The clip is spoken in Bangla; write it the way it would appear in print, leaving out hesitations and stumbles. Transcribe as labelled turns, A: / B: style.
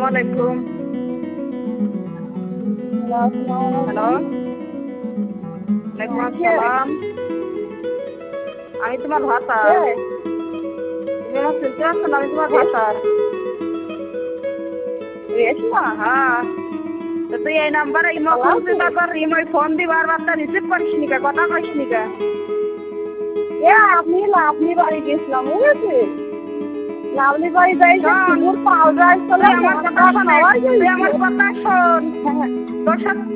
A: আলাইকুম। হ্যালো, ওয়ালাইকুম আসসালাম। আমি তোমার ভাতা। তুমি আমার চিনতে পারছো না? আমি তোমার ভাতা। রেশমা? হ্যাঁ। তো তুই এই নাম্বারে ইমো করছিস, তারপর ইমোয় ফোন দি বারবার, তা রিসিভ করিস নি কে? কথা কইস নি কে?
B: আমি লাভলি বাড়ি গেছিলাম, বুঝেছি। লাভলি বাড়ি যাই পাউডার
A: তুই আমার কথা শোন। তোর সাথে